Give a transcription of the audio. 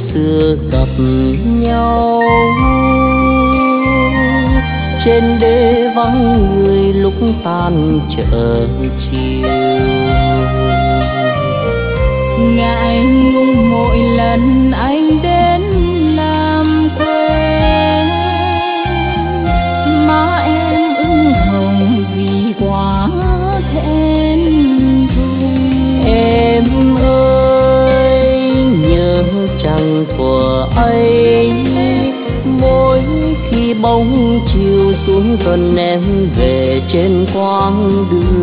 xưa gặp nhau. Trên đê vắng người lúc tan chợ chiều. Ngại ngùng mỗi lần anh đến làm quê, má em ửng hồng vì quá thẹn thùng. Em ơi nhớ chăng của ấy, mỗi khi bóng chiều xuống gần em về trên quãng đường.